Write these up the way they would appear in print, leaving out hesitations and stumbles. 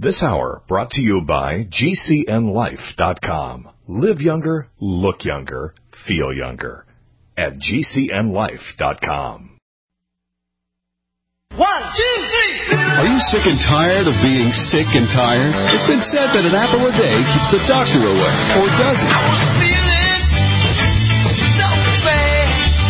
This hour brought to you by GCNLife.com. Live younger, look younger, feel younger at GCNLife.com. 1, 2, 3. Are you sick and tired of being sick and tired? It's been said that an apple a day keeps the doctor away, or does it? I was feeling so bad.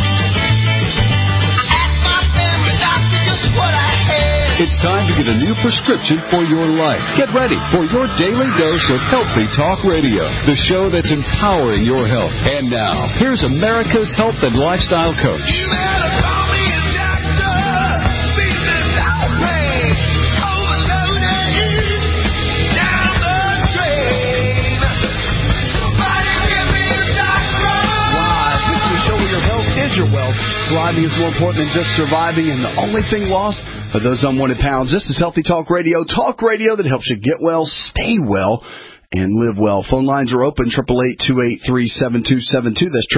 I asked my family doctor just what I had. It's time to get a new prescription for your life. Get ready for your daily dose of Healthy Talk Radio, the show that's empowering your health. And now, here's America's health and lifestyle coach. You better call me a doctor. Business outrage. Overloaded. Down the drain. Somebody give me a doctor. Live, this is the show where your health is your wealth. Thriving is more important than just surviving, and the only thing lost are those unwanted pounds. This is Healthy Talk Radio that helps you get well, stay well, and live well. Phone lines are open, 888-283-7272. That's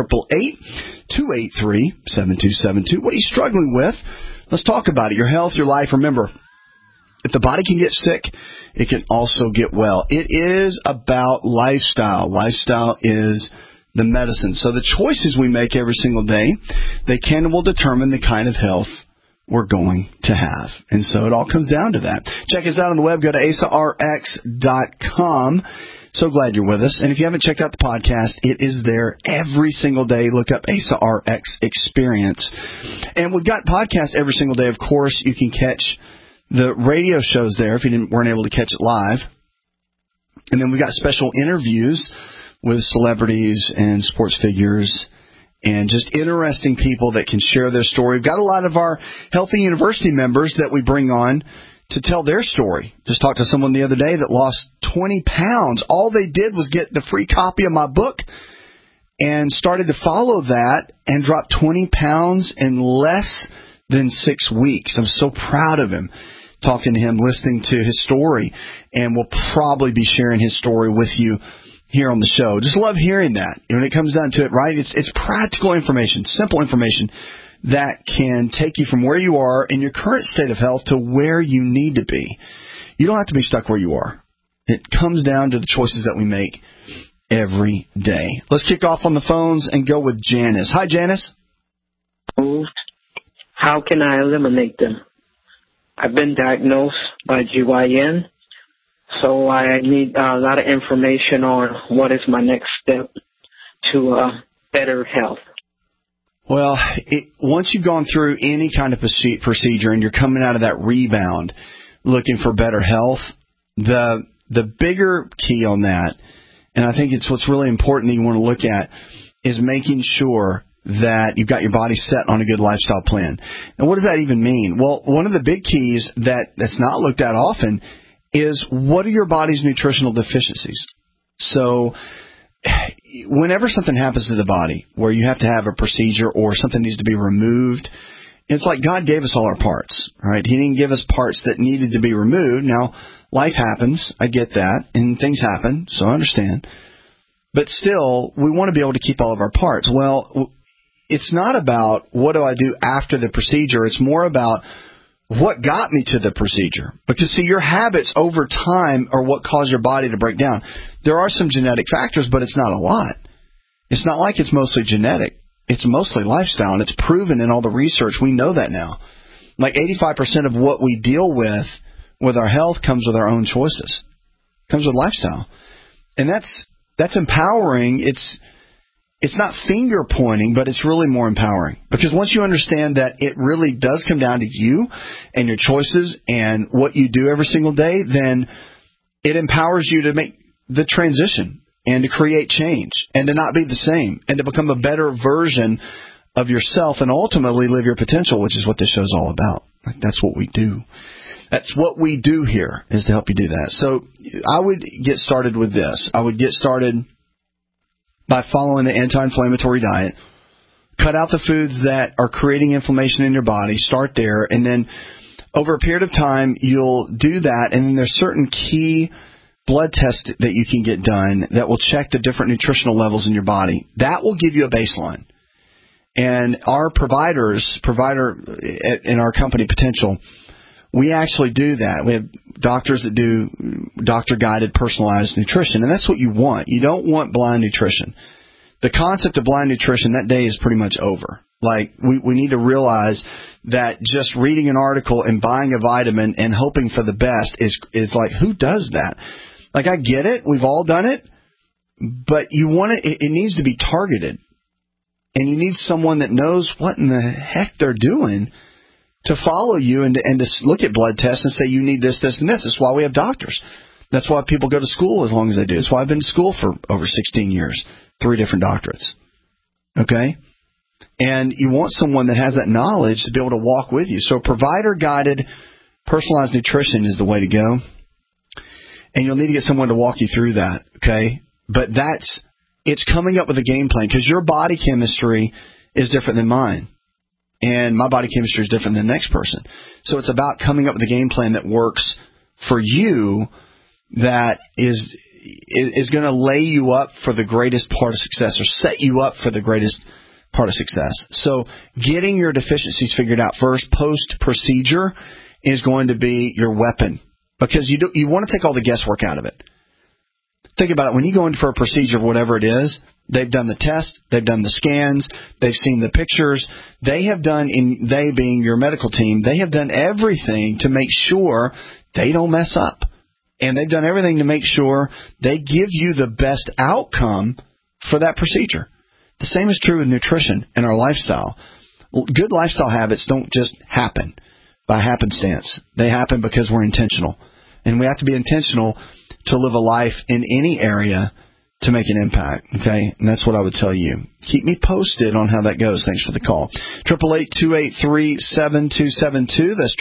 888-283-7272. What are you struggling with? Let's talk about it. Your health, your life. Remember, if the body can get sick, it can also get well. It is about lifestyle. Lifestyle is the medicine. So the choices we make every single day, they can and will determine the kind of health we're going to have. And so it all comes down to that. Check us out on the web. Go to AsaRx.com. So glad you're with us. And if you haven't checked out the podcast, it is there every single day. Look up Asa RX Experience. And we've got podcasts every single day. Of course, you can catch the radio shows there if you weren't able to catch it live. And then we've got special interviews with celebrities and sports figures and just interesting people that can share their story. We've got a lot of our Healthy University members that we bring on to tell their story. Just talked to someone the other day that lost 20 pounds. All they did was get the free copy of my book and started to follow that and dropped 20 pounds in less than 6 weeks. I'm so proud of him. Talking to him, listening to his story, and we'll probably be sharing his story with you here on the show. Just love hearing that. When it comes down to it, right? It's practical information, simple information that can take you from where you are in your current state of health to where you need to be. You don't have to be stuck where you are. It comes down to the choices that we make every day. Let's kick off on the phones and go with Janice. Hi, Janice. How can I eliminate them? I've been diagnosed by GYN. So I need a lot of information on what is my next step to better health. Well, once you've gone through any kind of procedure and you're coming out of that rebound looking for better health, the bigger key on that, and I think it's what's really important that you want to look at, is making sure that you've got your body set on a good lifestyle plan. And what does that even mean? Well, one of the big keys that's not looked at often is what are your body's nutritional deficiencies? So whenever something happens to the body where you have to have a procedure or something needs to be removed, it's like God gave us all our parts, right? He didn't give us parts that needed to be removed. Now, life happens. I get that. And things happen, so I understand. But still, we want to be able to keep all of our parts. Well, it's not about what do I do after the procedure. It's more about what got me to the procedure. Because, see, your habits over time are what cause your body to break down. There are some genetic factors, but it's not a lot. It's not like it's mostly genetic. It's mostly lifestyle, and it's proven in all the research. We know that now. Like 85% of what we deal with our health comes with our own choices. Comes with lifestyle. And that's empowering. It's not finger pointing, but it's really more empowering. Because once you understand that it really does come down to you and your choices and what you do every single day, then it empowers you to make the transition and to create change and to not be the same and to become a better version of yourself and ultimately live your potential, which is what this show's all about. That's what we do. That's what we do here, is to help you do that. So I would get started with this. I would get started by following the anti-inflammatory diet. Cut out the foods that are creating inflammation in your body. Start there. And then over a period of time, you'll do that. And then there's certain key blood tests that you can get done that will check the different nutritional levels in your body. That will give you a baseline. And our provider in our company, Potential, we actually do that. We have doctors that do doctor-guided personalized nutrition, and that's what you want. You don't want blind nutrition. The concept of blind nutrition, that day is pretty much over. Like, we need to realize that just reading an article and buying a vitamin and hoping for the best is like, who does that? Like, I get it. We've all done it. But you want it needs to be targeted. And you need someone that knows what in the heck they're doing to follow you and to look at blood tests and say, you need this, this, and this. That's why we have doctors. That's why people go to school as long as they do. That's why I've been to school for over 16 years, 3 different doctorates. Okay? And you want someone that has that knowledge to be able to walk with you. So provider-guided personalized nutrition is the way to go. And you'll need to get someone to walk you through that, okay? But it's coming up with a game plan, because your body chemistry is different than mine. And my body chemistry is different than the next person. So it's about coming up with a game plan that works for you, that is going to lay you up for the greatest part of success, or set you up for the greatest part of success. So getting your deficiencies figured out first, post-procedure, is going to be your weapon, because you want to take all the guesswork out of it. Think about it. When you go in for a procedure, whatever it is, they've done the test, they've done the scans, they've seen the pictures. They being your medical team, they have done everything to make sure they don't mess up. And they've done everything to make sure they give you the best outcome for that procedure. The same is true with nutrition and our lifestyle. Good lifestyle habits don't just happen by happenstance. They happen because we're intentional. And we have to be intentional to live a life in any area to make an impact. Okay? And that's what I would tell you. Keep me posted on how that goes. Thanks for the call. 888-283-7272. That's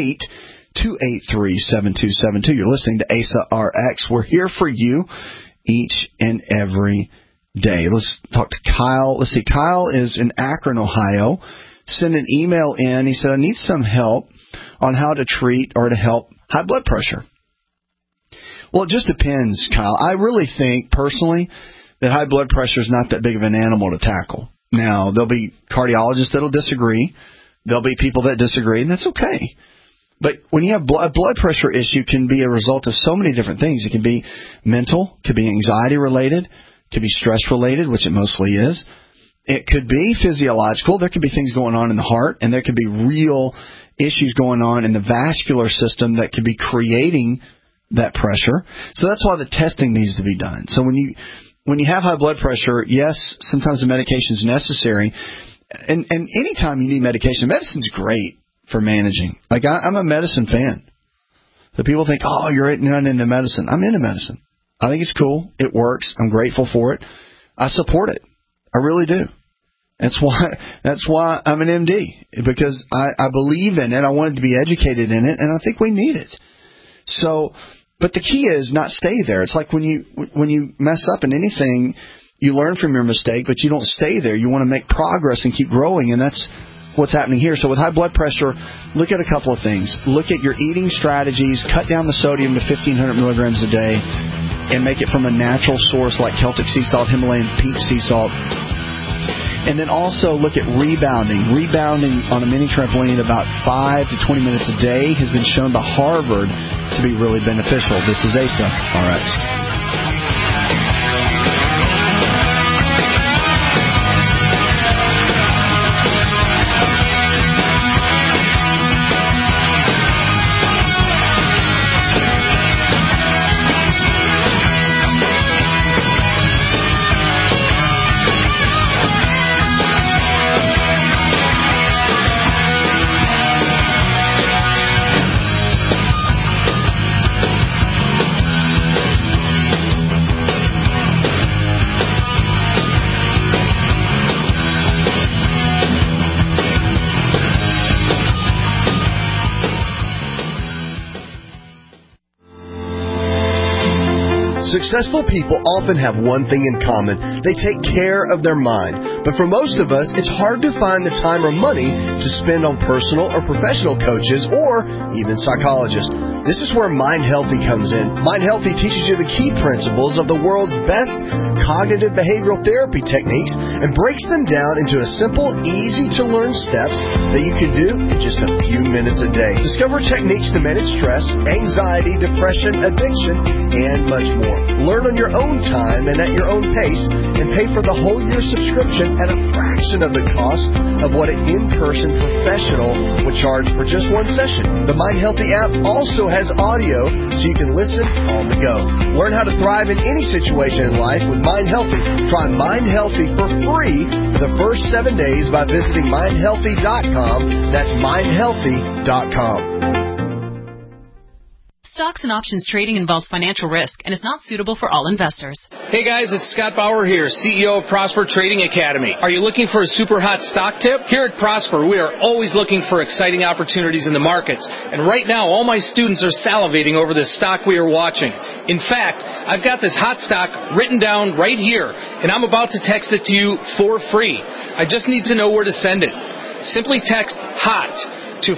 888-283-7272. You're listening to ASA RX. We're here for you each and every day. Let's talk to Kyle. Let's see. Kyle is in Akron, Ohio. Sent an email in. He said, I need some help on how to treat or to help high blood pressure. Well, it just depends, Kyle. I really think, personally, that high blood pressure is not that big of an animal to tackle. Now, there'll be cardiologists that'll disagree. There'll be people that disagree, and that's okay. But when you have blood pressure issue, can be a result of so many different things. It can be mental, could be anxiety-related, could be stress-related, which it mostly is. It could be physiological. There could be things going on in the heart, and there could be real issues going on in the vascular system that could be creating that pressure. So that's why the testing needs to be done. So when you have high blood pressure, yes, sometimes the medication is necessary. And anytime you need medication, medicine's great for managing. Like, I'm a medicine fan. So people think, oh, you're not into medicine. I'm into medicine. I think it's cool. It works. I'm grateful for it. I support it. I really do. That's why I'm an MD, because I believe in it. I wanted to be educated in it, and I think we need it. So, but the key is not stay there. It's like when you mess up in anything, you learn from your mistake, but you don't stay there. You want to make progress and keep growing, and that's what's happening here. So with high blood pressure, look at a couple of things. Look at your eating strategies. Cut down the sodium to 1,500 milligrams a day, and make it from a natural source like Celtic sea salt, Himalayan pink sea salt. And then also look at rebounding. Rebounding on a mini trampoline about 5 to 20 minutes a day has been shown by Harvard to be really beneficial. This is ASA RX. Successful people often have one thing in common. They take care of their mind. But for most of us, it's hard to find the time or money to spend on personal or professional coaches or even psychologists. This is where Mind Healthy comes in. Mind Healthy teaches you the key principles of the world's best cognitive behavioral therapy techniques and breaks them down into a simple, easy-to-learn steps that you can do in just a few minutes a day. Discover techniques to manage stress, anxiety, depression, addiction, and much more. Learn on your own time and at your own pace, and pay for the whole year subscription at a fraction of the cost of what an in-person professional would charge for just one session. The Mind Healthy app also has audio so you can listen on the go. Learn how to thrive in any situation in life with Mind Healthy. Try Mind Healthy for free for the first 7 days by visiting mindhealthy.com. That's mindhealthy.com. Stocks and options trading involves financial risk and is not suitable for all investors. Hey guys, it's Scott Bauer here, CEO of Prosper Trading Academy. Are you looking for a super hot stock tip? Here at Prosper, we are always looking for exciting opportunities in the markets. And right now, all my students are salivating over this stock we are watching. In fact, I've got this hot stock written down right here, and I'm about to text it to you for free. I just need to know where to send it. Simply text HOT to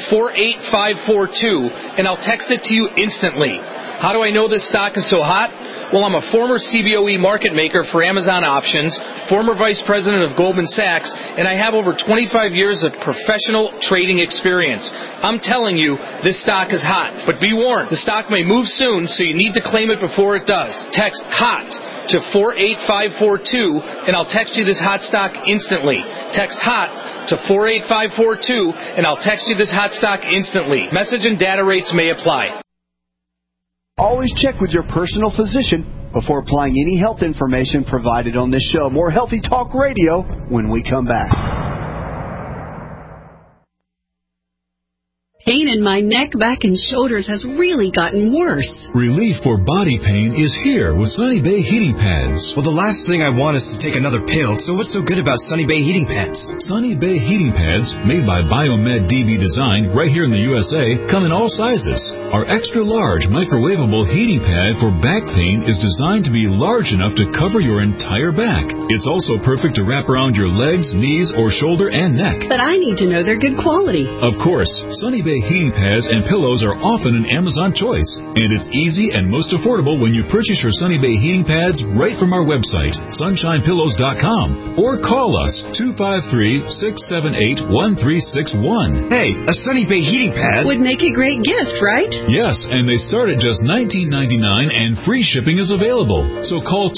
48542, and I'll text it to you instantly. How do I know this stock is so hot? Well, I'm a former CBOE market maker for Amazon Options, former vice president of Goldman Sachs, and I have over 25 years of professional trading experience. I'm telling you, this stock is hot. But be warned, the stock may move soon, so you need to claim it before it does. Text HOT to 48542, and I'll text you this hot stock instantly. Text HOT to 48542, and I'll text you this hot stock instantly. Message and data rates may apply. Always check with your personal physician before applying any health information provided on this show. More Healthy Talk Radio when we come back. Pain in my neck, back, and shoulders has really gotten worse. Relief for body pain is here with Sunny Bay Heating Pads. Well, the last thing I want is to take another pill, so what's so good about Sunny Bay Heating Pads? Sunny Bay Heating Pads, made by Biomed DB Design right here in the USA, come in all sizes. Our extra large microwavable heating pad for back pain is designed to be large enough to cover your entire back. It's also perfect to wrap around your legs, knees, or shoulder and neck. But I need to know they're good quality. Of course, Sunny Bay heating pads and pillows are often an Amazon choice, and it's easy and most affordable when you purchase your Sunny Bay heating pads right from our website, sunshinepillows.com, or call us 253-678-1361. Hey, a Sunny Bay heating pad would make a great gift, right? Yes, and they start at just $19.99 and free shipping is available. So call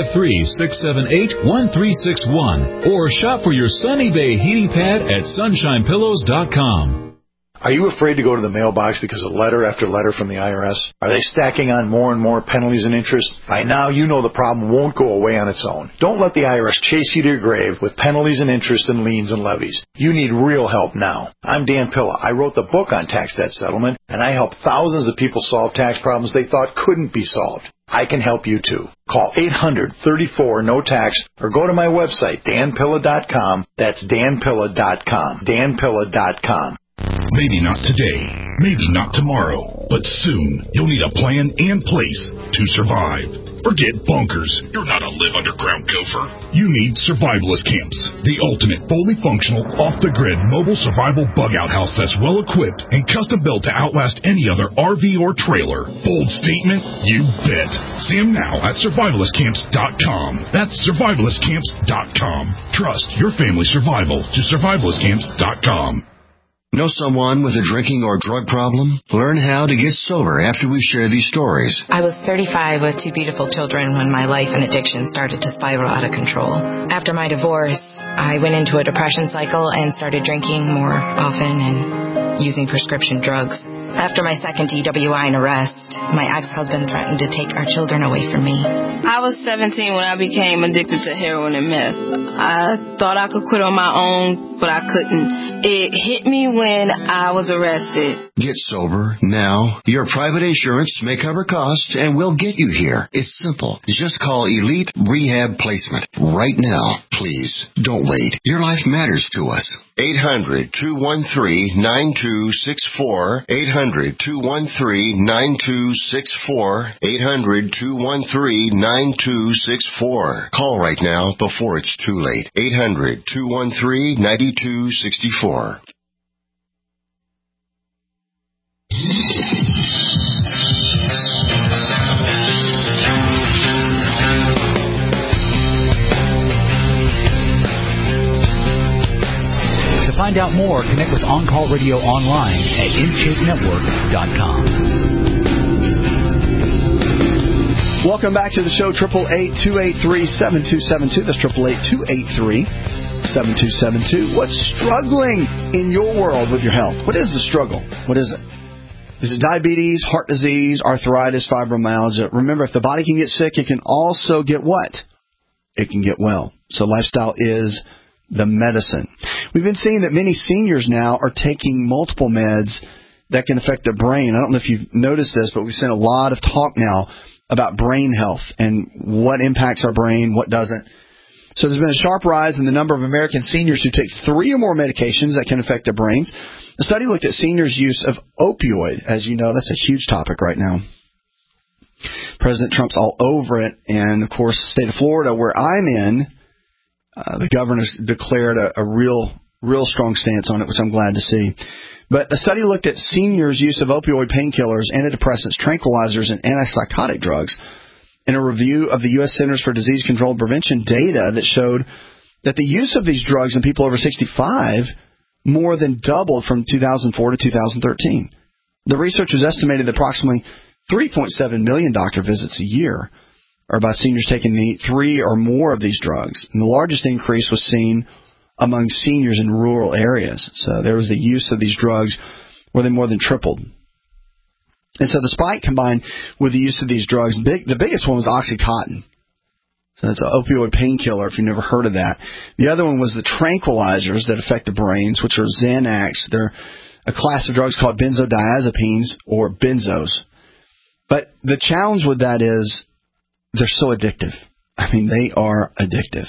253-678-1361 or shop for your Sunny Bay heating pad at sunshinepillows.com. Are you afraid to go to the mailbox because of letter after letter from the IRS? Are they stacking on more and more penalties and interest? By now, you know the problem won't go away on its own. Don't let the IRS chase you to your grave with penalties and interest and liens and levies. You need real help now. I'm Dan Pilla. I wrote the book on tax debt settlement, and I help thousands of people solve tax problems they thought couldn't be solved. I can help you too. Call 800-34-NO-TAX or go to my website, danpilla.com. That's danpilla.com. danpilla.com. Maybe not today, maybe not tomorrow, but soon you'll need a plan and place to survive. Forget bunkers. You're not a live underground gopher. You need survivalist camps, the ultimate fully functional, off-the-grid mobile survival bug-out house that's well-equipped and custom-built to outlast any other RV or trailer. Bold statement? You bet. See them now at survivalistcamps.com. That's survivalistcamps.com. Trust your family's survival to survivalistcamps.com. Know someone with a drinking or drug problem? Learn how to get sober after we share these stories. I was 35 with 2 beautiful children when my life and addiction started to spiral out of control. After my divorce, I went into a depression cycle and started drinking more often and using prescription drugs. After my second DWI and arrest, my ex-husband threatened to take our children away from me. I was 17 when I became addicted to heroin and meth. I thought I could quit on my own, but I couldn't. It hit me when I was arrested. Get sober now. Your private insurance may cover costs and will get you here. It's simple. Just call Elite Rehab Placement right now. Please, don't wait. Your life matters to us. 800-213-9264. 800-213-9264. 800-213-9264. Call right now before it's too late. 800-213-9264. To find out more, connect with On Call Radio online at InShapeNetwork.com. Welcome back to the show, 888-283-7272. That's 888-283-7272. What's struggling in your world with your health? What is the struggle? What is it? Is it diabetes, heart disease, arthritis, fibromyalgia? Remember, if the body can get sick, it can also get what? It can get well. So lifestyle is the medicine. We've been seeing that many seniors now are taking multiple meds that can affect their brain. I don't know if you've noticed this, but we've seen a lot of talk now about brain health and what impacts our brain, what doesn't. So there's been a sharp rise in the number of American seniors who take 3 or more medications that can affect their brains. A study looked at seniors' use of opioid. As you know, that's a huge topic right now. President Trump's all over it. And, of course, the state of Florida, where I'm in, the governor's declared a real strong stance on it, which I'm glad to see. But the study looked at seniors' use of opioid painkillers, antidepressants, tranquilizers, and antipsychotic drugs in a review of the U.S. Centers for Disease Control and Prevention data that showed that the use of these drugs in people over 65 more than doubled from 2004 to 2013. The researchers estimated that approximately 3.7 million doctor visits a year are by seniors taking the 3 or more of these drugs. And the largest increase was seen among seniors in rural areas. So there was the use of these drugs where they more than tripled. And so the spike combined with the use of these drugs, the biggest one was OxyContin. So that's an opioid painkiller, if you've never heard of that. The other one was the tranquilizers that affect the brains, which are Xanax. They're a class of drugs called benzodiazepines or benzos. But the challenge with that is they're so addictive. I mean, they are addictive.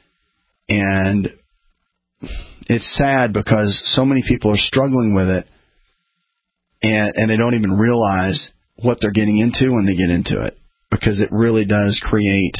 And it's sad because so many people are struggling with it, and they don't even realize what they're getting into when they get into it, because it really does create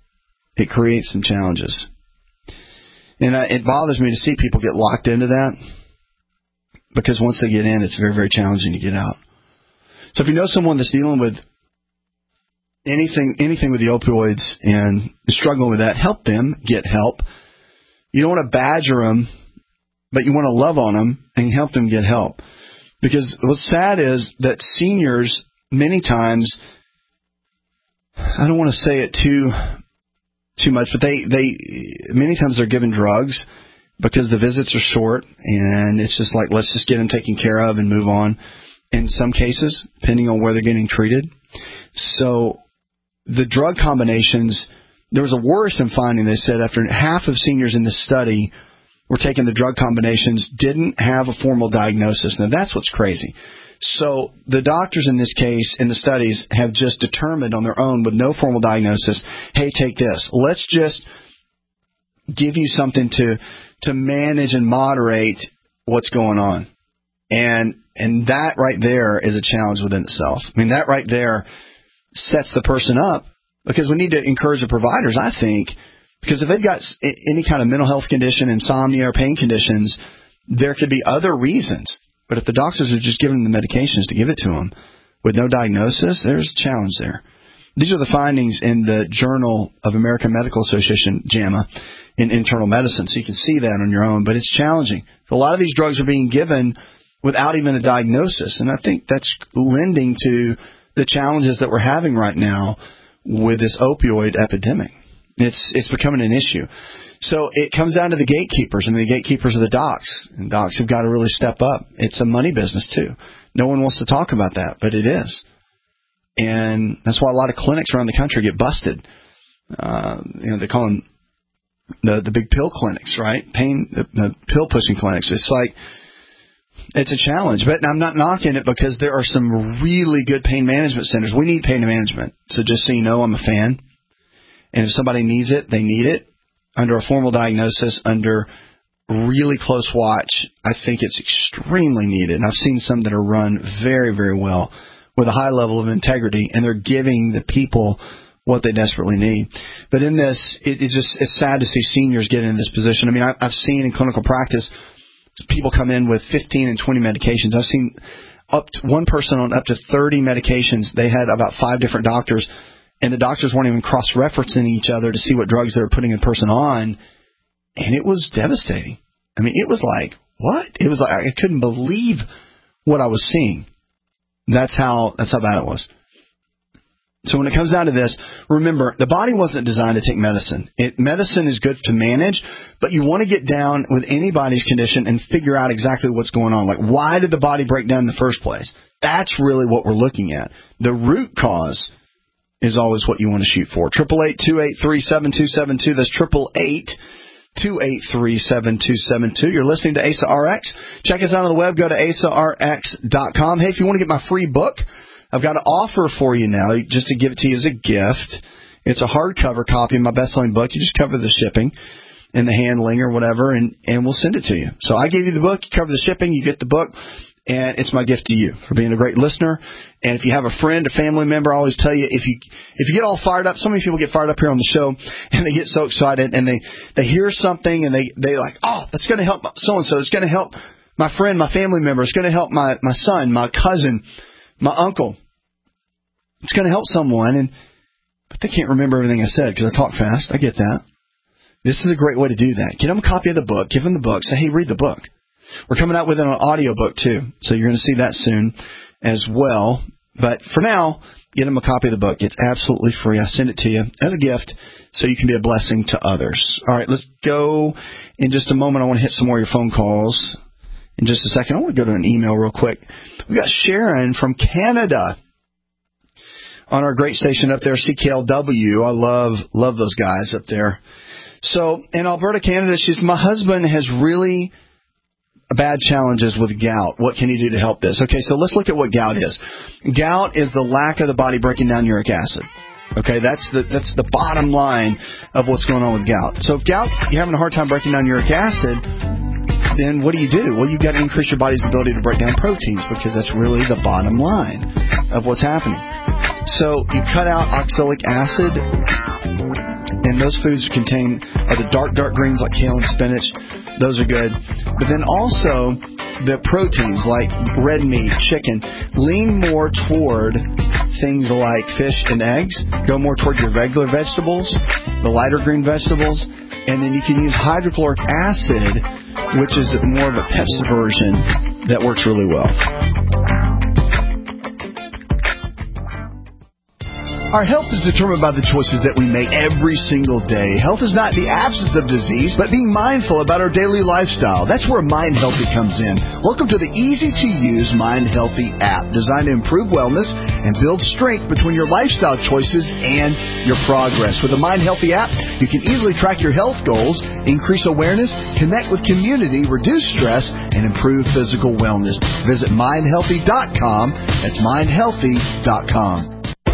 some challenges. And it bothers me to see people get locked into that, because once they get in, it's very, very challenging to get out. So if you know someone that's dealing with anything with the opioids and struggling with that, help them get help. You don't want to badger them, but you want to love on them and help them get help. Because what's sad is that seniors, many times, I don't want to say it too much, but they many times they're given drugs because the visits are short, and it's just like, let's just get them taken care of and move on. In some cases, depending on where they're getting treated. So the drug combinations, there was a worrisome finding. They said after half of seniors in this study were taking the drug combinations, didn't have a formal diagnosis. Now, that's what's crazy. So the doctors in this case, in the studies, have just determined on their own with no formal diagnosis, hey, take this. Let's just give you something to manage and moderate what's going on. And that right there is a challenge within itself. I mean, that right there sets the person up, because we need to encourage the providers, I think, because if they've got any kind of mental health condition, insomnia, or pain conditions, there could be other reasons. But if the doctors are just giving them the medications to give it to them with no diagnosis, there's a challenge there. These are the findings in the Journal of American Medical Association, JAMA, in internal medicine. So you can see that on your own, but it's challenging. A lot of these drugs are being given without even a diagnosis, and I think that's lending to the challenges that we're having right now with this opioid epidemic. It's becoming an issue. So it comes down to the gatekeepers, and the gatekeepers are the docs, and docs have got to really step up. It's a money business too. No one wants to talk about that, but it is. And that's why a lot of clinics around the country get busted. They call them the big pill clinics, right? The pill pushing clinics. It's like, it's a challenge, but I'm not knocking it, because there are some really good pain management centers. We need pain management. So just so you know, I'm a fan. And if somebody needs it, they need it. under a formal diagnosis, under really close watch, I think it's extremely needed. And I've seen some that are run very, very well with a high level of integrity, and they're giving the people what they desperately need. But in this, it's sad to see seniors get in this position. I mean, I've seen in clinical practice people come in with 15 and 20 medications. I've seen one person on up to 30 medications. They had about 5 different doctors, and the doctors weren't even cross-referencing each other to see what drugs they were putting a person on, and it was devastating. I mean, it was like, what? It was like I couldn't believe what I was seeing. That's how bad it was. So when it comes down to this, remember, the body wasn't designed to take medicine. Medicine is good to manage, but you want to get down with anybody's condition and figure out exactly what's going on. Like, why did the body break down in the first place? That's really what we're looking at. The root cause is always what you want to shoot for. 888-283-7272. That's 888-283-7272. You're listening to Asa RX. Check us out on the web. Go to asarx.com. Hey, if you want to get my free book, I've got an offer for you now, just to give it to you as a gift. It's a hardcover copy of my best-selling book. You just cover the shipping and the handling or whatever, and we'll send it to you. So I give you the book, you cover the shipping, you get the book, and it's my gift to you for being a great listener. And if you have a friend, a family member, I always tell you, if you get all fired up, so many people get fired up here on the show, and they get so excited, and they hear something, and they like, oh, that's going to help so-and-so. It's going to help my friend, my family member. It's going to help my son, my cousin, my uncle. It's going to help someone, but they can't remember everything I said because I talk fast. I get that. This is a great way to do that. Get them a copy of the book. Give them the book. Say, hey, read the book. We're coming out with an audio book, too, so you're going to see that soon as well. But for now, get them a copy of the book. It's absolutely free. I send it to you as a gift so you can be a blessing to others. All right, let's go in just a moment. I want to hit some more of your phone calls in just a second. I want to go to an email real quick. We got Sharon from Canada on our great station up there, CKLW. I love those guys up there. So in Alberta, Canada, she says, my husband has really bad challenges with gout. What can he do to help this? Okay, so let's look at what gout is. Gout is the lack of the body breaking down uric acid. Okay, that's the bottom line of what's going on with gout. So if gout, you're having a hard time breaking down uric acid, then what do? Well, you've got to increase your body's ability to break down proteins, because that's really the bottom line of what's happening. So you cut out oxalic acid, and those foods are the dark greens like kale and spinach. Those are good. But then also the proteins like red meat, chicken, lean more toward things like fish and eggs. Go more toward your regular vegetables, the lighter green vegetables, and then you can use hydrochloric acid, which is more of a Pepsi version that works really well. Our health is determined by the choices that we make every single day. Health is not the absence of disease, but being mindful about our daily lifestyle. That's where Mind Healthy comes in. Welcome to the easy-to-use Mind Healthy app, designed to improve wellness and build strength between your lifestyle choices and your progress. With the Mind Healthy app, you can easily track your health goals, increase awareness, connect with community, reduce stress, and improve physical wellness. Visit mindhealthy.com. That's mindhealthy.com.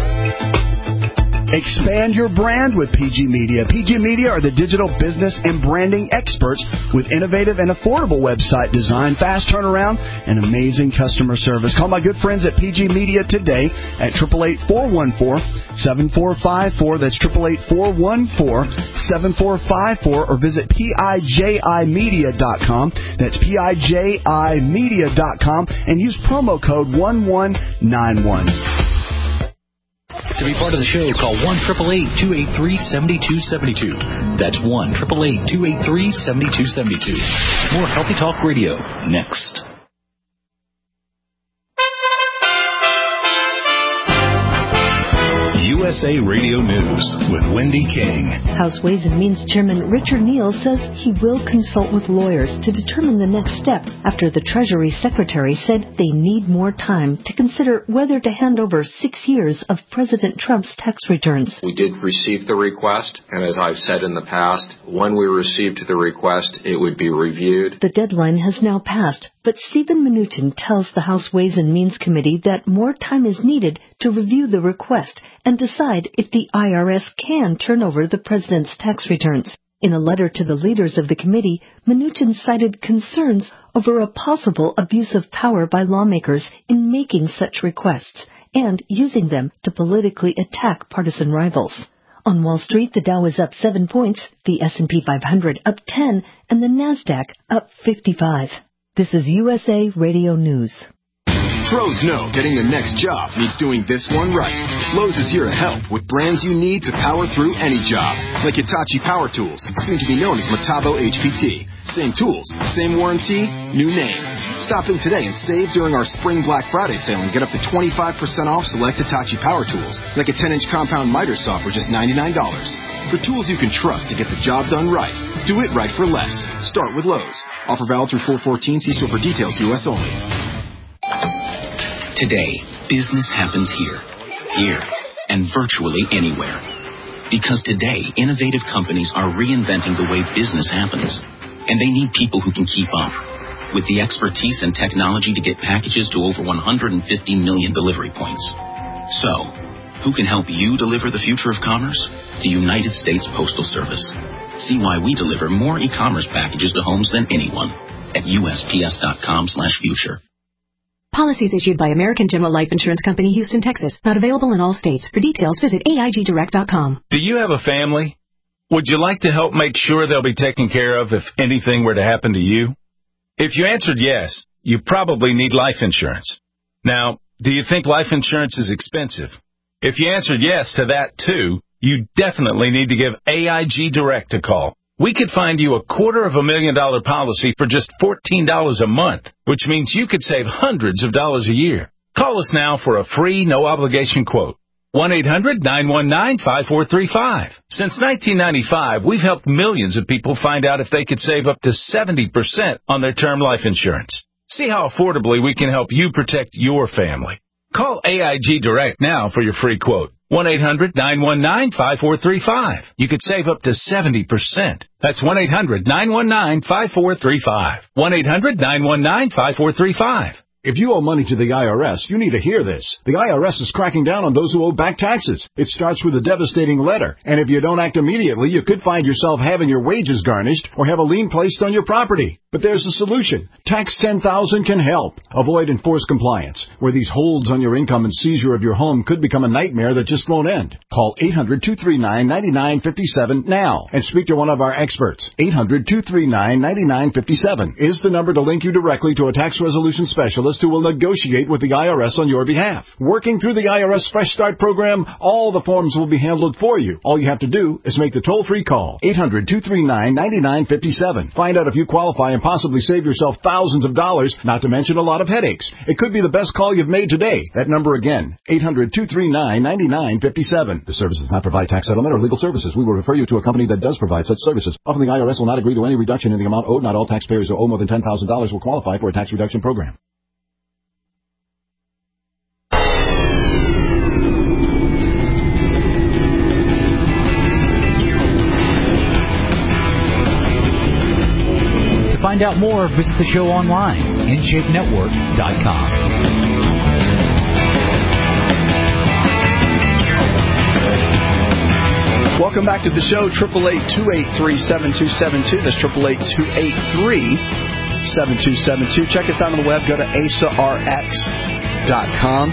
Expand your brand with PG Media. PG Media are the digital business and branding experts with innovative and affordable website design, fast turnaround, and amazing customer service. Call my good friends at PG Media today at 888-414-7454. That's 888-414-7454, or visit PIJImedia.com. That's PIJImedia.com, and use promo code 1191. To be part of the show, call 1-888-283-7272. That's 1-888-283-7272. More Healthy Talk Radio next. USA Radio News with Wendy King. House Ways and Means Chairman Richard Neal says he will consult with lawyers to determine the next step after the Treasury Secretary said they need more time to consider whether to hand over 6 years of President Trump's tax returns. We did receive the request, and as I've said in the past, when we received the request, it would be reviewed. The deadline has now passed, but Stephen Mnuchin tells the House Ways and Means Committee that more time is needed to review the request and decide if the IRS can turn over the president's tax returns. In a letter to the leaders of the committee, Mnuchin cited concerns over a possible abuse of power by lawmakers in making such requests and using them to politically attack partisan rivals. On Wall Street, the Dow is up 7 points, the S&P 500 up 10, and the Nasdaq up 55. This is USA Radio News. Pros know getting the next job means doing this one right. Lowe's is here to help with brands you need to power through any job. Like Hitachi Power Tools, soon to be known as Metabo HPT. Same tools, same warranty, new name. Stop in today and save during our Spring Black Friday sale and get up to 25% off select Hitachi Power Tools, like a 10-inch compound miter saw for just $99. For tools you can trust to get the job done right, do it right for less. Start with Lowe's. Offer valid through 4/14. See store for details. U.S. only. Today, business happens here, and virtually anywhere. Because today, innovative companies are reinventing the way business happens, and they need people who can keep up. With the expertise and technology to get packages to over 150 million delivery points. So, who can help you deliver the future of commerce? The United States Postal Service. See why we deliver more e-commerce packages to homes than anyone at USPS.com/future. Policies issued by American General Life Insurance Company, Houston, Texas. Not available in all states. For details, visit AIGdirect.com. Do you have a family? Would you like to help make sure they'll be taken care of if anything were to happen to you? If you answered yes, you probably need life insurance. Now, do you think life insurance is expensive? If you answered yes to that too, you definitely need to give AIG Direct a call. We could find you a $250,000 policy for just $14 a month, which means you could save hundreds of dollars a year. Call us now for a free, no-obligation quote. 1-800-919-5435. Since 1995, we've helped millions of people find out if they could save up to 70% on their term life insurance. See how affordably we can help you protect your family. Call AIG Direct now for your free quote. 1-800-919-5435. You could save up to 70%. That's 1-800-919-5435. 1-800-919-5435. If you owe money to the IRS, you need to hear this. The IRS is cracking down on those who owe back taxes. It starts with a devastating letter, and if you don't act immediately, you could find yourself having your wages garnished or have a lien placed on your property. But there's a solution. Tax 10,000 can help. Avoid enforced compliance, where these holds on your income and seizure of your home could become a nightmare that just won't end. Call 800-239-9957 now and speak to one of our experts. 800-239-9957 is the number to link you directly to a tax resolution specialist who will negotiate with the IRS on your behalf. Working through the IRS Fresh Start program, all the forms will be handled for you. All you have to do is make the toll-free call. 800-239-9957. Find out if you qualify and possibly save yourself thousands of dollars, not to mention a lot of headaches. It could be the best call you've made today. That number again, 800-239-9957. This service does not provide tax settlement or legal services. We will refer you to a company that does provide such services. Often the IRS will not agree to any reduction in the amount owed. Not all taxpayers who owe more than $10,000 will qualify for a tax reduction program. To find out more, visit the show online, InShapeNetwork.com. Welcome back to the show, 888-283-7272. That's 888-283-7272. Check us out on the web. Go to ASARX.com.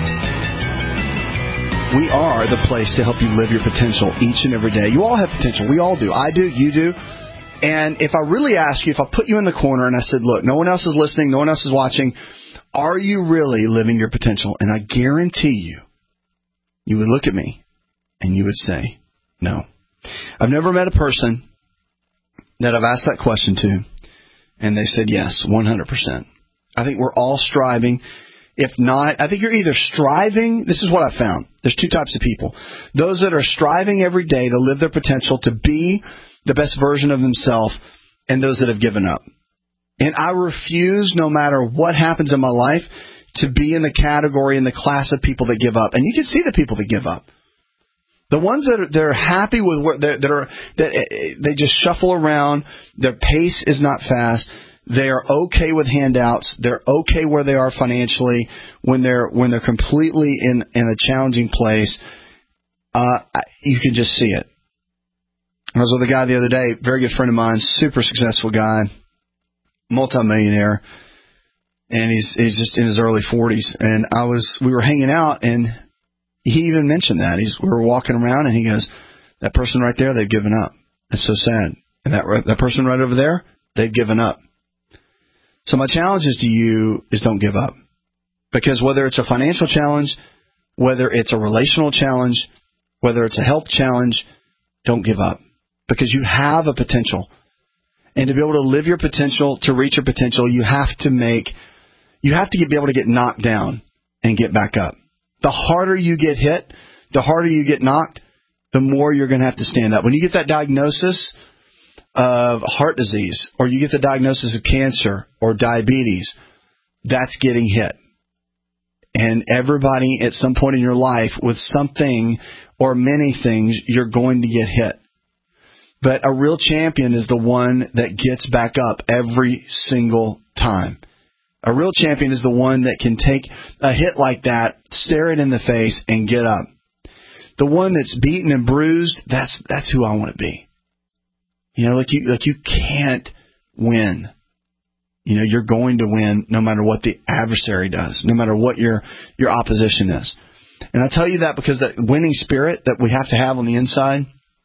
We are the place to help you live your potential each and every day. You all have potential. We all do. I do. You do. And if I really ask you, if I put you in the corner and I said, look, no one else is listening, no one else is watching, are you really living your potential? And I guarantee you would look at me and you would say, no. I've never met a person that I've asked that question to and they said yes, 100%. I think we're all striving. If not, I think you're either striving. This is what I found. There's two types of people. Those that are striving every day to live their potential, to be the best version of themselves, and those that have given up. And I refuse, no matter what happens in my life, to be in the category, in the class of people that give up. And you can see the people that give up. The ones that are happy with what that they just shuffle around. Their pace is not fast. They are okay with handouts. They're okay where they are financially. When they're completely in a challenging place, you can just see it. I was with a guy the other day, very good friend of mine, super successful guy, multimillionaire, and he's just in his early 40s. And we were hanging out, and he even mentioned that. We were walking around, and he goes, "That person right there, they've given up. It's so sad. And that person right over there, they've given up." So my challenge is to you is don't give up. Because whether it's a financial challenge, whether it's a relational challenge, whether it's a health challenge, don't give up. Because you have a potential. And to be able to live your potential, to reach your potential, you have to be able to get knocked down and get back up. The harder you get hit, the harder you get knocked, the more you're going to have to stand up. When you get that diagnosis of heart disease, or you get the diagnosis of cancer or diabetes, that's getting hit. And everybody at some point in your life with something or many things, you're going to get hit. But a real champion is the one that gets back up every single time. A real champion is the one that can take a hit like that, stare it in the face, and get up. The one that's beaten and bruised, that's who I want to be. You know, like you can't win. You know, you're going to win no matter what the adversary does, no matter what your opposition is. And I tell you that because that winning spirit that we have to have on the inside,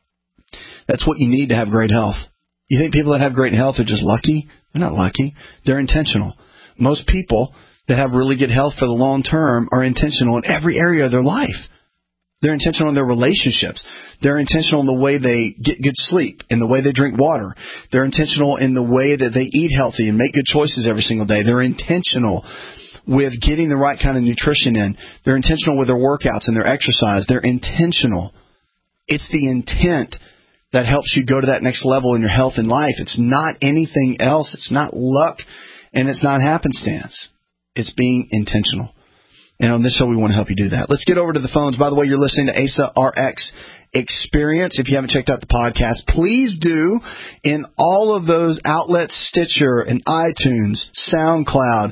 that's what you need to have great health. You think people that have great health are just lucky? They're not lucky. They're intentional. Most people that have really good health for the long term are intentional in every area of their life. They're intentional in their relationships. They're intentional in the way they get good sleep, in the way they drink water. They're intentional in the way that they eat healthy and make good choices every single day. They're intentional with getting the right kind of nutrition in. They're intentional with their workouts and their exercise. They're intentional. It's the intent that helps you go to that next level in your health and life. It's not anything else. It's not luck, and it's not happenstance. It's being intentional. And on this show, we want to help you do that. Let's get over to the phones. By the way, you're listening to Asa RX Experience. If you haven't checked out the podcast, please do. In all of those outlets, Stitcher and iTunes, SoundCloud,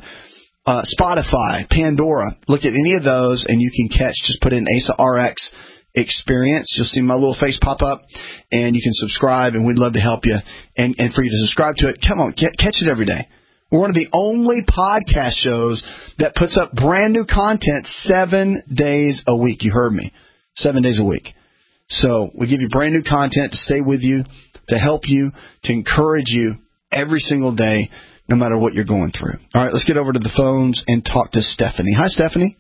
Spotify, Pandora. Look at any of those, and you can just put in Asa RX Experience. You'll see my little face pop up, and you can subscribe, and we'd love to help you. And for you to subscribe to it, come on, catch it every day. We're one of the only podcast shows that puts up brand new content 7 days a week. You heard me. 7 days a week. So we give you brand new content to stay with you, to help you, to encourage you every single day, no matter what you're going through. All right, let's get over to the phones and talk to Stephanie. Hi, Stephanie.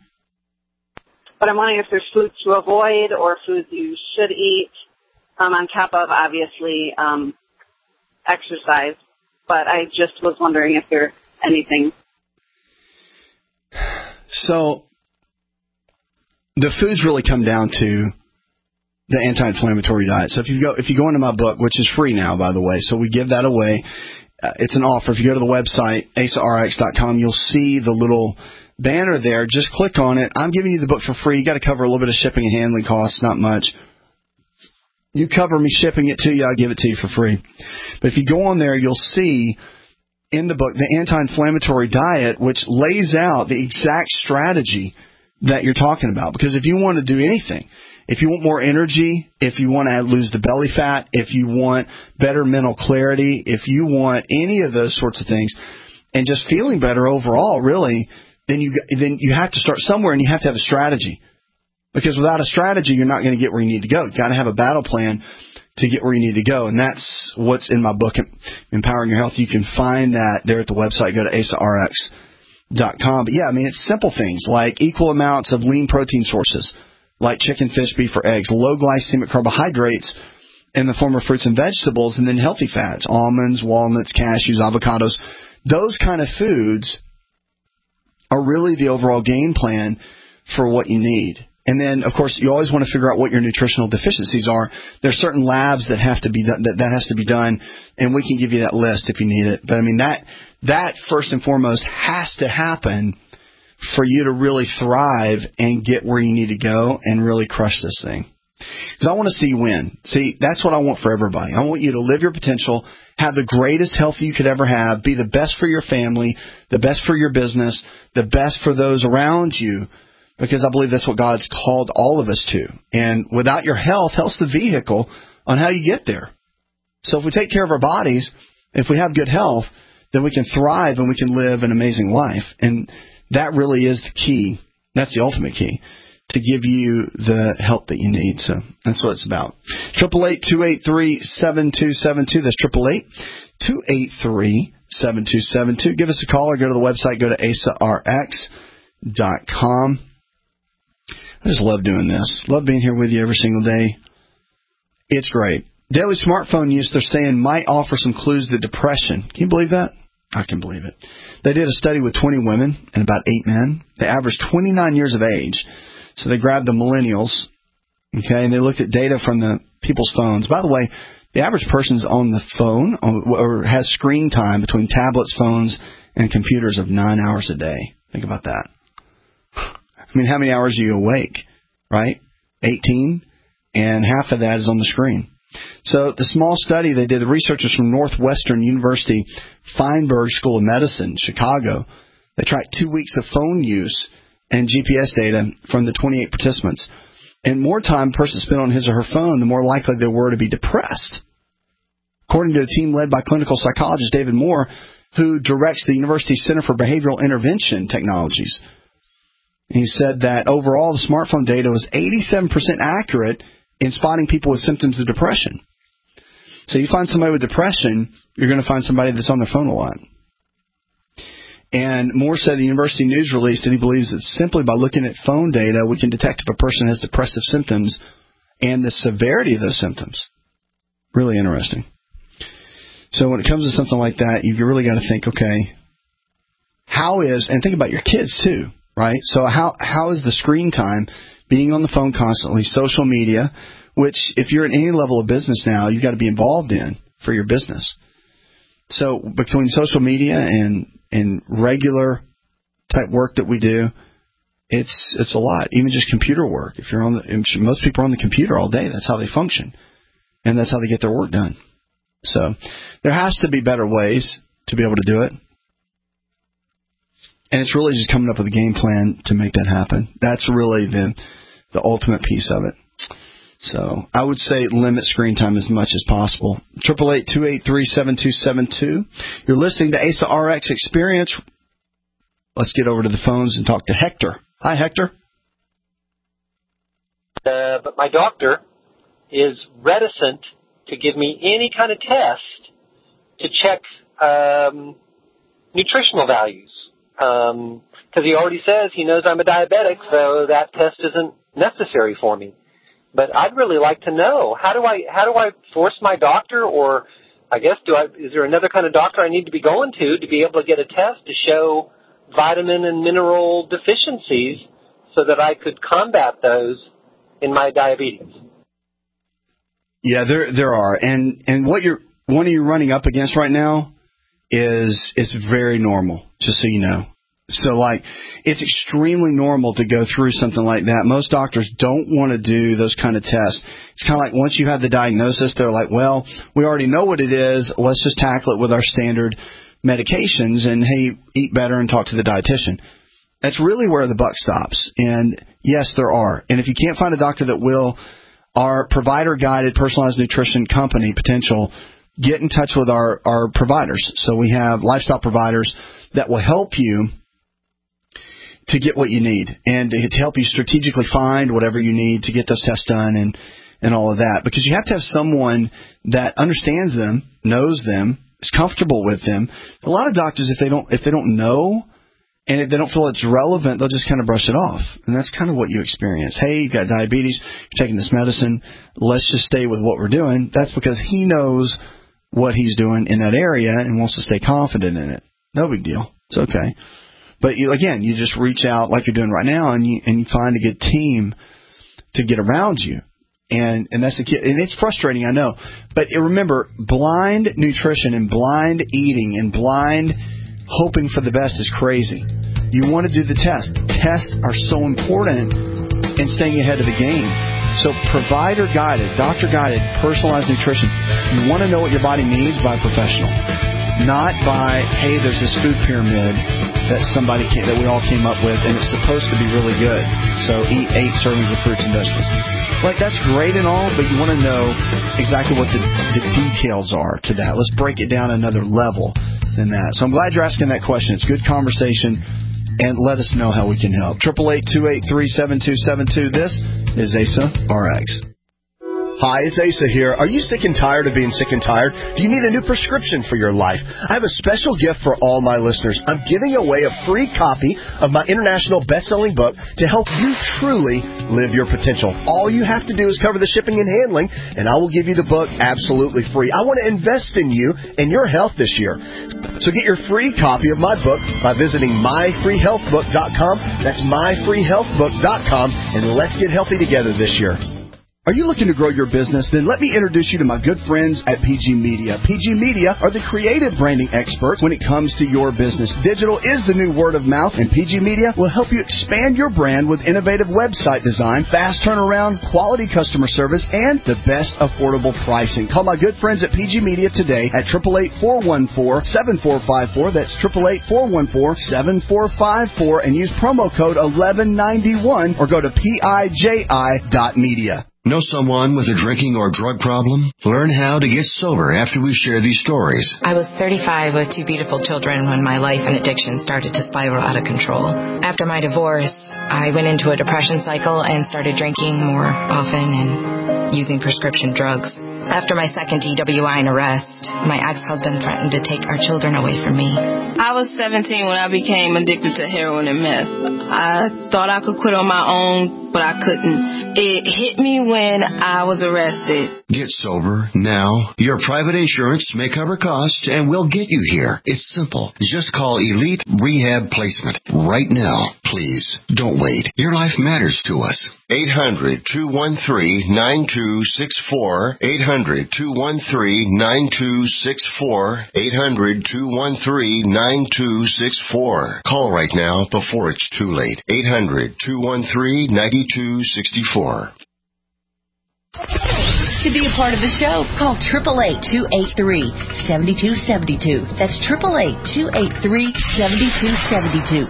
But I'm wondering if there's foods to avoid or foods you should eat, on top of, obviously, exercise. But I just was wondering if there's anything. So the foods really come down to the anti-inflammatory diet. So if you go into my book, which is free now, by the way, so we give that away. It's an offer. If you go to the website, asarx.com, you'll see the little banner there. Just click on it. I'm giving you the book for free. You got to cover a little bit of shipping and handling costs, not much. You cover me shipping it to you, I'll give it to you for free. But if you go on there, you'll see in the book the anti-inflammatory diet, which lays out the exact strategy that you're talking about. Because if you want to do anything, if you want more energy, if you want to lose the belly fat, if you want better mental clarity, if you want any of those sorts of things, and just feeling better overall, really, then you have to start somewhere, and you have to have a strategy. Because without a strategy, you're not going to get where you need to go. You've got to have a battle plan to get where you need to go. And that's what's in my book, Empowering Your Health. You can find that there at the website. Go to asarx.com. But yeah, I mean, it's simple things like equal amounts of lean protein sources, like chicken, fish, beef, or eggs, low glycemic carbohydrates in the form of fruits and vegetables, and then healthy fats, almonds, walnuts, cashews, avocados. Those kind of foods are really the overall game plan for what you need. And then, of course, you always want to figure out what your nutritional deficiencies are. There's certain labs that have to be done, that has to be done, and we can give you that list if you need it. But I mean, that first and foremost has to happen for you to really thrive and get where you need to go and really crush this thing. Because I want to see you win. See, that's what I want for everybody. I want you to live your potential, have the greatest health you could ever have, be the best for your family, the best for your business, the best for those around you. Because I believe that's what God's called all of us to. And without your health, health's the vehicle on how you get there. So if we take care of our bodies, if we have good health, then we can thrive and we can live an amazing life. And that really is the key. That's the ultimate key, to give you the help that you need. So that's what it's about. 888-283-7272. That's 888-283-7272. Give us a call or go to the website. Go to AsaRx.com. I just love doing this. Love being here with you every single day. It's great. Daily smartphone use, they're saying, might offer some clues to depression. Can you believe that? I can believe it. They did a study with 20 women and about 8 men. They averaged 29 years of age. So they grabbed the millennials, okay, and they looked at data from the people's phones. By the way, the average person's on the phone or has screen time between tablets, phones, and computers of 9 hours a day. Think about that. I mean, how many hours are you awake, right? 18, and half of that is on the screen. So the small study they did, the researchers from Northwestern University Feinberg School of Medicine, Chicago, they tracked 2 weeks of phone use and GPS data from the 28 participants. And more time a person spent on his or her phone, the more likely they were to be depressed. According to a team led by clinical psychologist David Moore, who directs the University Center for Behavioral Intervention Technologies. He said that overall the smartphone data was 87% accurate in spotting people with symptoms of depression. So you find somebody with depression, you're going to find somebody that's on their phone a lot. And Moore said the University News released that he believes that simply by looking at phone data, we can detect if a person has depressive symptoms and the severity of those symptoms. Really interesting. So when it comes to something like that, you've really got to think, okay, and think about your kids too, right? So how is the screen time, being on the phone constantly, social media, which if you're at any level of business now, you've got to be involved in for your business. So between social media and regular type work that we do, it's a lot. Even just computer work. If you're most people are on the computer all day. That's how they function, and that's how they get their work done. So there has to be better ways to be able to do it, and it's really just coming up with a game plan to make that happen. That's really the ultimate piece of it. So I would say limit screen time as much as possible. 888-283-7272. You're listening to Asa RX Experience. Let's get over to the phones and talk to Hector. Hi, Hector. But my doctor is reticent to give me any kind of test to check nutritional values. Because he already says he knows I'm a diabetic, so that test isn't necessary for me. But I'd really like to know, how do I force my doctor, or I guess is there another kind of doctor I need to be going to be able to get a test to show vitamin and mineral deficiencies so that I could combat those in my diabetes? Yeah, there are, and what one of you running up against right now is very normal. Just so you know. So, it's extremely normal to go through something like that. Most doctors don't want to do those kind of tests. It's kind of like once you have the diagnosis, they're like, well, we already know what it is. Let's just tackle it with our standard medications and, hey, eat better and talk to the dietitian. That's really where the buck stops. And, yes, there are. And if you can't find a doctor that will, our provider-guided personalized nutrition company, Potential, get in touch with our providers. So we have lifestyle providers that will help you to get what you need and to help you strategically find whatever you need to get those tests done and all of that. Because you have to have someone that understands them, knows them, is comfortable with them. A lot of doctors, if they don't know and if they don't feel it's relevant, they'll just kind of brush it off. And that's kind of what you experience. Hey, you've got diabetes, you're taking this medicine, let's just stay with what we're doing. That's because he knows what he's doing in that area and wants to stay confident in it. No big deal. It's okay. But you just reach out like you're doing right now, and you find a good team to get around you, and that's the key. And it's frustrating, I know. But remember, blind nutrition and blind eating and blind hoping for the best is crazy. You want to do the test. Tests are so important in staying ahead of the game. So provider-guided, doctor-guided, personalized nutrition. You want to know what your body needs by a professional. Not by, hey, there's this food pyramid that we all came up with, and it's supposed to be really good. So eat 8 servings of fruits and vegetables. Like, that's great and all, but you want to know exactly what the details are to that. Let's break it down another level than that. So I'm glad you're asking that question. It's good conversation, and let us know how we can help. 888-283-7272. This is Asa RX. Hi, it's Asa here. Are you sick and tired of being sick and tired? Do you need a new prescription for your life? I have a special gift for all my listeners. I'm giving away a free copy of my international best-selling book to help you truly live your potential. All you have to do is cover the shipping and handling, and I will give you the book absolutely free. I want to invest in you and your health this year. So get your free copy of my book by visiting myfreehealthbook.com. That's myfreehealthbook.com, and let's get healthy together this year. Are you looking to grow your business? Then let me introduce you to my good friends at PG Media. PG Media are the creative branding experts when it comes to your business. Digital is the new word of mouth, and PG Media will help you expand your brand with innovative website design, fast turnaround, quality customer service, and the best affordable pricing. Call my good friends at PG Media today at 888-414-7454. That's 888-414-7454, and use promo code 1191 or go to PIJI.media. Know someone with a drinking or drug problem? Learn how to get sober after we share these stories. I was 35 with two beautiful children when my life and addiction started to spiral out of control. After my divorce, I went into a depression cycle and started drinking more often and using prescription drugs. After my second DWI and arrest, my ex-husband threatened to take our children away from me. I was 17 when I became addicted to heroin and meth. I thought I could quit on my own, but I couldn't. It hit me when I was arrested. Get sober now. Your private insurance may cover costs and we'll get you here. It's simple. Just call Elite Rehab Placement right now. Please, don't wait. Your life matters to us. 800-213-9264. 800-213-9264. 800-213-9264. Call right now before it's too late. 800-213-9264. To be a part of the show, call 888-283-7272. That's 888-283-7272.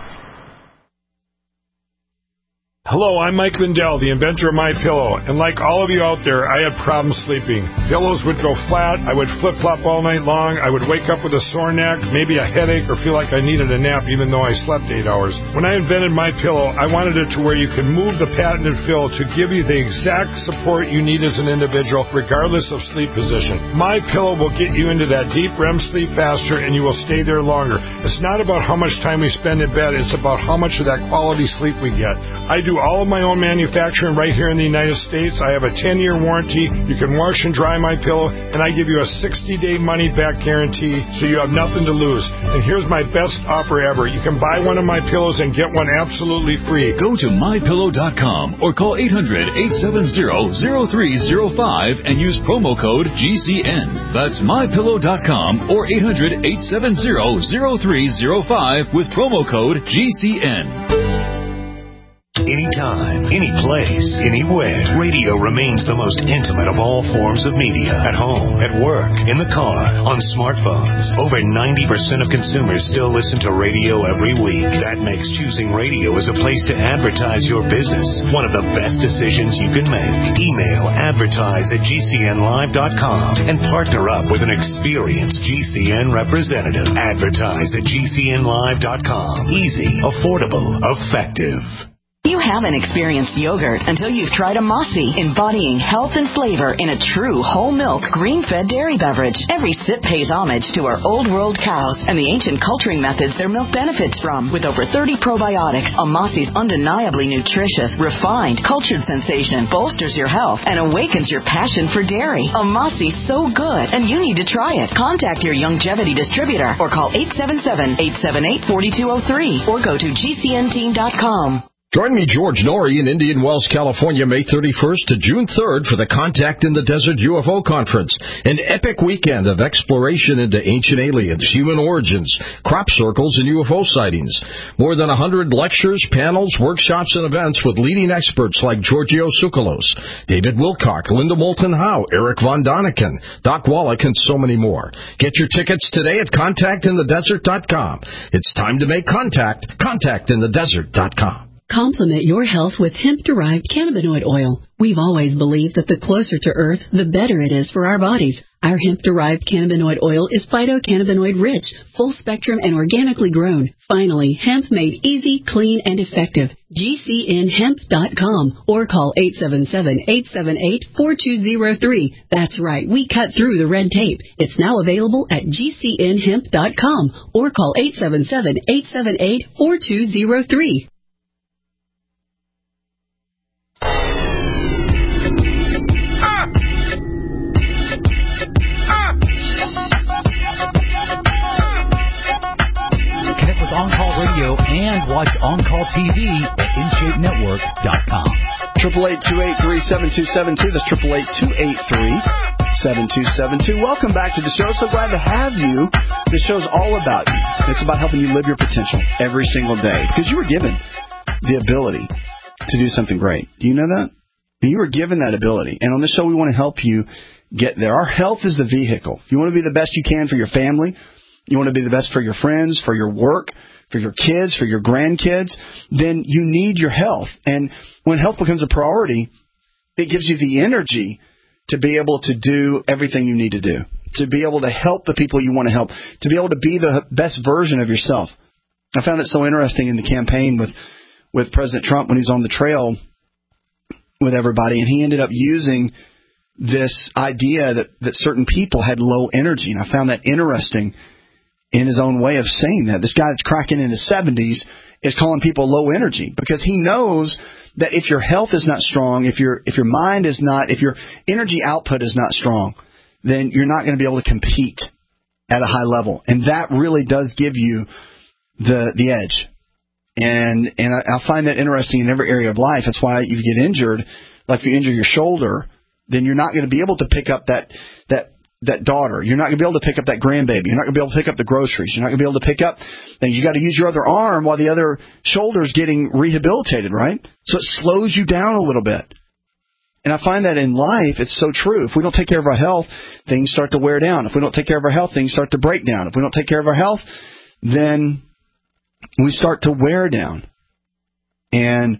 Hello, I'm Mike Lindell, the inventor of MyPillow, and like all of you out there, I had problems sleeping. Pillows would go flat, I would flip-flop all night long, I would wake up with a sore neck, maybe a headache, or feel like I needed a nap even though I slept 8 hours. When I invented MyPillow, I wanted it to where you could move the patented fill to give you the exact support you need as an individual, regardless of sleep position. MyPillow will get you into that deep REM sleep faster, and you will stay there longer. It's not about how much time we spend in bed, it's about how much of that quality sleep we get. I do all of my own manufacturing right here in the United States. I have a 10-year warranty. You can wash and dry my pillow, and I give you a 60-day money-back guarantee, so you have nothing to lose. And here's my best offer ever. You can buy one of my pillows and get one absolutely free. Go to mypillow.com or call 800-870-0305 and use promo code GCN. That's mypillow.com or 800-870-0305 with promo code GCN. Anytime, any place, anywhere, radio remains the most intimate of all forms of media. At home, at work, in the car, on smartphones. Over 90% of consumers still listen to radio every week. That makes choosing radio as a place to advertise your business one of the best decisions you can make. Email advertise@gcnlive.com and partner up with an experienced GCN representative. Advertise@gcnlive.com. Easy, affordable, effective. You haven't experienced yogurt until you've tried a Mossy, embodying health and flavor in a true whole milk, green-fed dairy beverage. Every sip pays homage to our old world cows and the ancient culturing methods their milk benefits from. With over 30 probiotics, a Mossy's undeniably nutritious, refined, cultured sensation bolsters your health and awakens your passion for dairy. A Mossy's so good, and you need to try it. Contact your Youngevity distributor or call 877-878-4203 or go to gcnteam.com. Join me, George Norrie, in Indian Wells, California, May 31st to June 3rd for the Contact in the Desert UFO Conference, an epic weekend of exploration into ancient aliens, human origins, crop circles, and UFO sightings. More than 100 lectures, panels, workshops, and events with leading experts like Giorgio Tsoukalos, David Wilcock, Linda Moulton Howe, Eric Von Daniken, Doc Wallach, and so many more. Get your tickets today at contactinthedesert.com. It's time to make contact. Contactinthedesert.com. Complement your health with hemp-derived cannabinoid oil. We've always believed that the closer to Earth, the better it is for our bodies. Our hemp-derived cannabinoid oil is phytocannabinoid rich, full spectrum, and organically grown. Finally, hemp made easy, clean, and effective. GCNhemp.com or call 877-878-4203. That's right, we cut through the red tape. It's now available at GCNhemp.com or call 877-878-4203. On-Call Radio and watch On-Call TV at InShapeNetwork.com. 888-283-7272. That's 888-283-7272. Welcome back to the show. So glad to have you. This show's all about you. It's about helping you live your potential every single day because you were given the ability to do something great. Do you know that? You were given that ability. And on this show, we want to help you get there. Our health is the vehicle. If you want to be the best you can for your family, you want to be the best for your friends, for your work, for your kids, for your grandkids, then you need your health. And when health becomes a priority, it gives you the energy to be able to do everything you need to do, to be able to help the people you want to help, to be able to be the best version of yourself. I found it so interesting in the campaign with President Trump when he's on the trail with everybody, and he ended up using this idea that certain people had low energy. And I found that interesting in his own way of saying that. This guy that's cracking in his 70s is calling people low energy because he knows that if your health is not strong, if your mind is not, if your energy output is not strong, then you're not going to be able to compete at a high level. And that really does give you the edge. And I find that interesting in every area of life. That's why if you get injured, like if you injure your shoulder, then you're not going to be able to pick up that daughter. You're not going to be able to pick up that grandbaby. You're not going to be able to pick up the groceries. You're not going to be able to pick up things. You got to use your other arm while the other shoulder's getting rehabilitated, right? So it slows you down a little bit. And I find that in life, it's so true. If we don't take care of our health, things start to wear down. If we don't take care of our health, things start to break down. If we don't take care of our health, then we start to wear down. And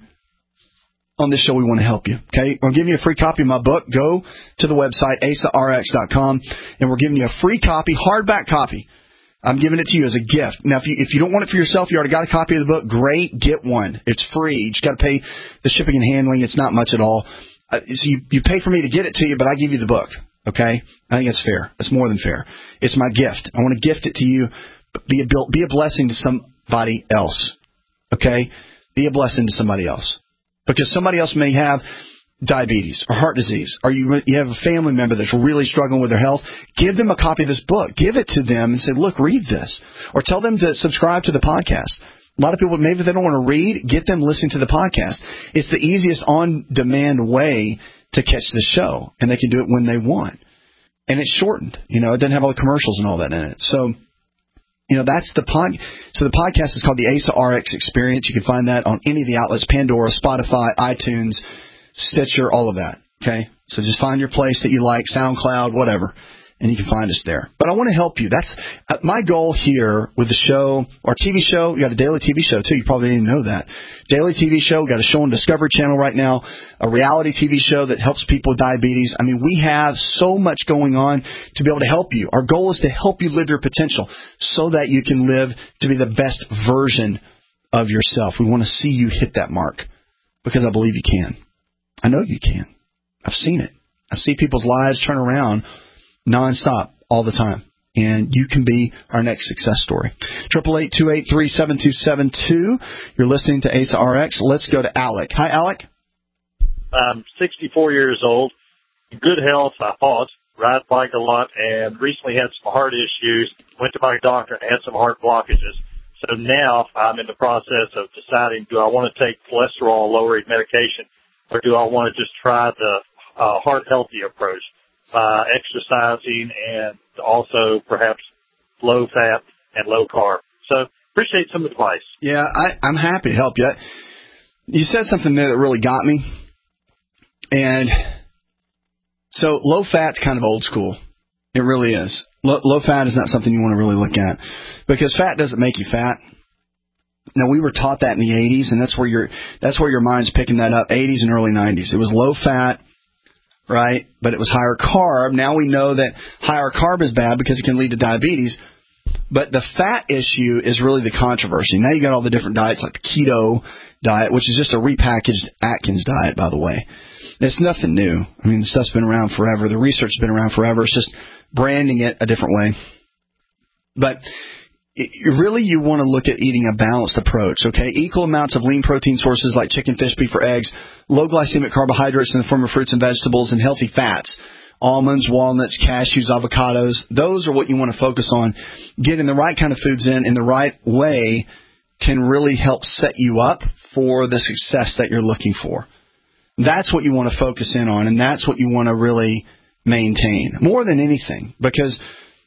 on this show, we want to help you. Okay, we're giving you a free copy of my book. Go to the website, asarx.com, and we're giving you a free copy, hardback copy. I'm giving it to you as a gift. Now, if you don't want it for yourself, you already got a copy of the book, great, get one. It's free. You just got to pay the shipping and handling. It's not much at all. So you pay for me to get it to you, but I give you the book. Okay, I think it's fair. It's more than fair. It's my gift. I want to gift it to you. Be a blessing to somebody else. Okay, be a blessing to somebody else. Because somebody else may have diabetes or heart disease, or you have a family member that's really struggling with their health. Give them a copy of this book. Give it to them and say, look, read this. Or tell them to subscribe to the podcast. A lot of people, maybe they don't want to read, get them listening to the podcast. It's the easiest on-demand way to catch the show, and they can do it when they want. And it's shortened. It doesn't have all the commercials and all that in it. So, that's the So the podcast is called the ASA RX Experience. You can find that on any of the outlets, Pandora, Spotify, iTunes, Stitcher, all of that. Okay? So just find your place that you like, SoundCloud, whatever, and you can find us there. But I want to help you. That's my goal here with the show, our TV show. We got a daily TV show, too. You probably didn't know that. Daily TV show. We got a show on Discovery Channel right now, a reality TV show that helps people with diabetes. I mean, we have so much going on to be able to help you. Our goal is to help you live your potential so that you can live to be the best version of yourself. We want to see you hit that mark because I believe you can. I know you can. I've seen it. I see people's lives turn around nonstop all the time. And you can be our next success story. 888-283-7272. You're listening to ASA RX. Let's go to Alec. Hi, Alec. I'm 64 years old. Good health, I thought. Ride bike a lot, and recently had some heart issues. Went to my doctor and had some heart blockages. So now I'm in the process of deciding, do I want to take cholesterol-lowering medication, or do I want to just try the heart-healthy approach by exercising and also perhaps low-fat and low-carb? So appreciate some advice. Yeah, I'm happy to help you. You said something there that really got me. And so low-fat's kind of old school. It really is. Low-fat is not something you want to really look at because fat doesn't make you fat. Now, we were taught that in the 80s, and that's where your mind's picking that up, 80s and early 90s. It was low fat, right? But it was higher carb. Now we know that higher carb is bad because it can lead to diabetes. But the fat issue is really the controversy. Now you got all the different diets, like the keto diet, which is just a repackaged Atkins diet, by the way. It's nothing new. I mean, the stuff's been around forever. The research's been around forever. It's just branding it a different way. But really, you want to look at eating a balanced approach, okay? Equal amounts of lean protein sources like chicken, fish, beef, or eggs, low glycemic carbohydrates in the form of fruits and vegetables, and healthy fats. Almonds, walnuts, cashews, avocados, those are what you want to focus on. Getting the right kind of foods in the right way can really help set you up for the success that you're looking for. That's what you want to focus in on, and that's what you want to really maintain more than anything, because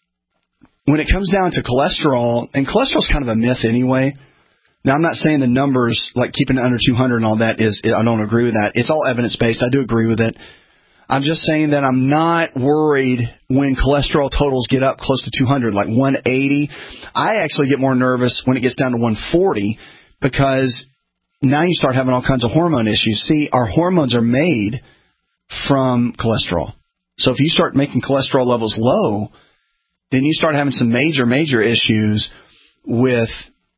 when it comes down to cholesterol, and cholesterol is kind of a myth anyway. Now, I'm not saying the numbers, like keeping it under 200 and all that, I don't agree with that. It's all evidence-based. I do agree with it. I'm just saying that I'm not worried when cholesterol totals get up close to 200, like 180. I actually get more nervous when it gets down to 140, because now you start having all kinds of hormone issues. See, our hormones are made from cholesterol. So if you start making cholesterol levels low, then you start having some major issues with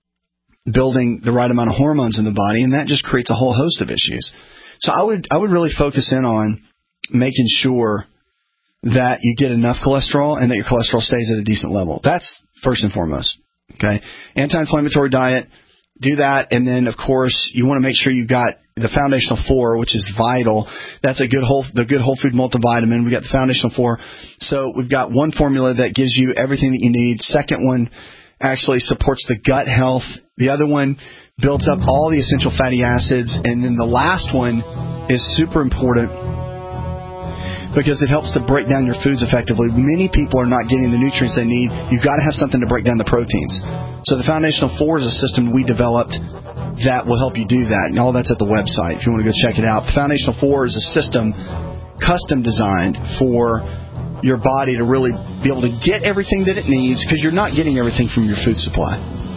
building the right amount of hormones in the body, and that just creates a whole host of issues. So I would really focus in on making sure that you get enough cholesterol and that your cholesterol stays at a decent level. That's first and foremost. Okay, anti-inflammatory diet, do that, and then of course you want to make sure you've got the Foundational 4, which is vital. That's the good whole food multivitamin. We got the Foundational 4. So we've got one formula that gives you everything that you need. Second one actually supports the gut health. The other one builds up all the essential fatty acids, and then the last one is super important because it helps to break down your foods effectively. Many people are not getting the nutrients they need. You've got to have something to break down the proteins. So the Foundational 4 is a system we developed that will help you do that. And all that's at the website if you want to go check it out. The Foundational 4 is a system custom designed for your body to really be able to get everything that it needs, because you're not getting everything from your food supply.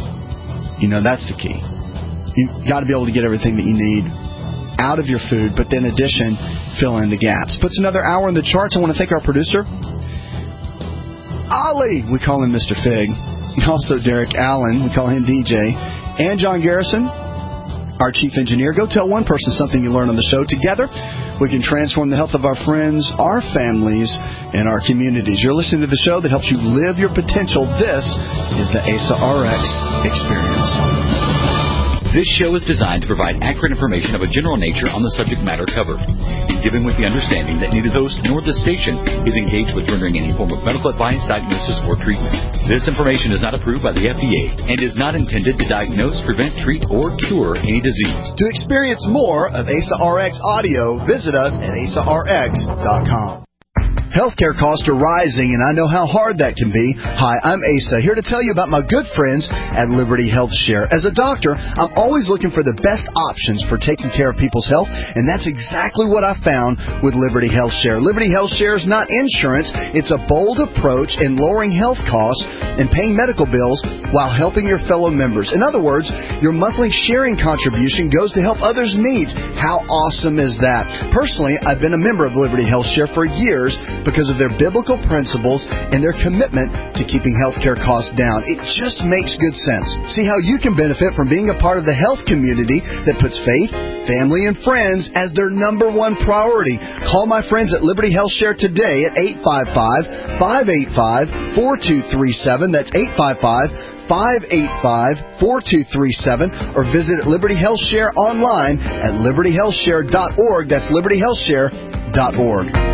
You know, that's the key. You've got to be able to get everything that you need out of your food, but then in addition, fill in the gaps. Puts another hour in the charts. I want to thank our producer, Ollie. We call him Mr. Fig. And also Derek Allen. We call him DJ. And John Garrison, our chief engineer. Go tell one person something you learned on the show. Together, we can transform the health of our friends, our families, and our communities. You're listening to the show that helps you live your potential. This is the ASA RX Experience. This show is designed to provide accurate information of a general nature on the subject matter covered, given with the understanding that neither the host nor the station is engaged with rendering any form of medical advice, diagnosis, or treatment. This information is not approved by the FDA and is not intended to diagnose, prevent, treat, or cure any disease. To experience more of ASA RX audio, visit us at asarx.com. Healthcare costs are rising, and I know how hard that can be. Hi, I'm Asa, here to tell you about my good friends at Liberty Health Share. As a doctor, I'm always looking for the best options for taking care of people's health, and that's exactly what I found with Liberty Health Share. Liberty Health Share is not insurance. It's a bold approach in lowering health costs and paying medical bills while helping your fellow members. In other words, your monthly sharing contribution goes to help others' needs. How awesome is that? Personally, I've been a member of Liberty Health Share for years because of their biblical principles and their commitment to keeping healthcare costs down. It just makes good sense. See how you can benefit from being a part of the health community that puts faith, family, and friends as their number one priority. Call my friends at Liberty Health Share today at 855-585-4237. That's 855-585-4237, or visit Liberty Health Share online at libertyhealthshare.org. That's libertyhealthshare.org.